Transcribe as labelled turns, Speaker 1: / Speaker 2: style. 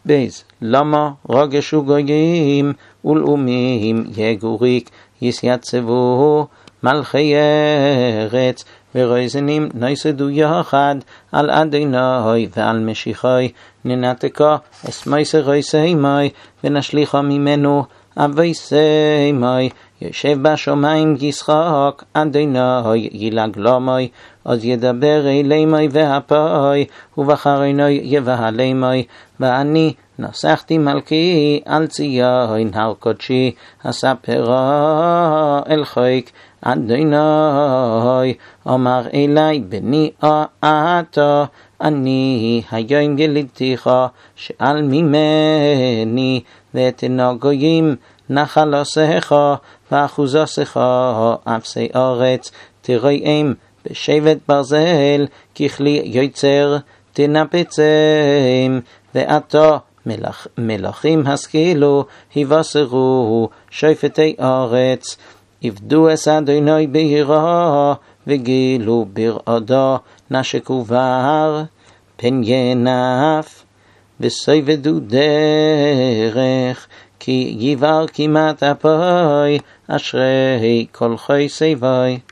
Speaker 1: בייז, למה רגשו גויים ולאומים יגוריק יסייצבו מלכי ארץ ורזנים ניסדו יחד על אדוני ועל משיחי ננתקה אסמייס רייסיימי ונשליחה ממנו אבייסיימי יושב בשמיים ישחק אדוני ילעג למי אז ידבר אלימי והפי ובחריני יבהלימי ואני נסחתי מלכי על ציון הר קודשי אספרה אל חיק אדוני אמר אלי בני אתה אני היום גיליתיך שאל ממני ותנה גויים נחלתך ואחוזתך אפסי ארץ תראיהם בשבט ברזל ככלי יוצר תנפצם ואתה מלכים השכילו היבשרו שופטי ארץ עבדו את אדוני ביראה וגילו ברעדה נשקו בר פן ינף וסובדו דרך כי יבר כמעט אפי אשרי כל חי סבי